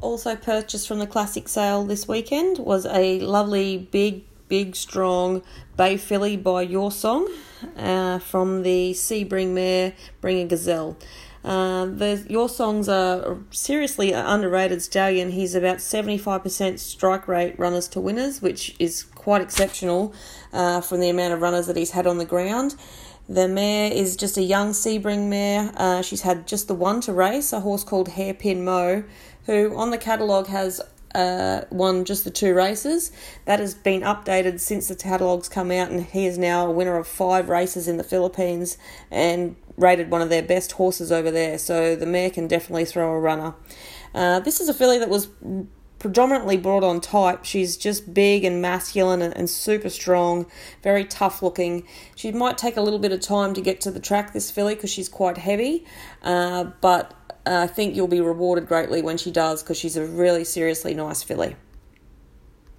also purchased from the classic sale this weekend was a lovely big strong bay filly by Your Song from the Sebring mare Bring a Gazelle. Your Songs are seriously underrated stallion. He's about 75% strike rate runners to winners, which is quite exceptional from the amount of runners that he's had on the ground. The mare is just a young Sebring mare. She's had just the one to race, a horse called Hairpin Mo, who on the catalogue has won just the 2 races. That has been updated since the catalogue's come out, and he is now a winner of 5 races in the Philippines and rated one of their best horses over there. So the mare can definitely throw a runner. This is a filly that was predominantly brought on type. She's just big and masculine and super strong, very tough looking. She might take a little bit of time to get to the track, this filly, because she's quite heavy, but I think you'll be rewarded greatly when she does, because she's a really seriously nice filly.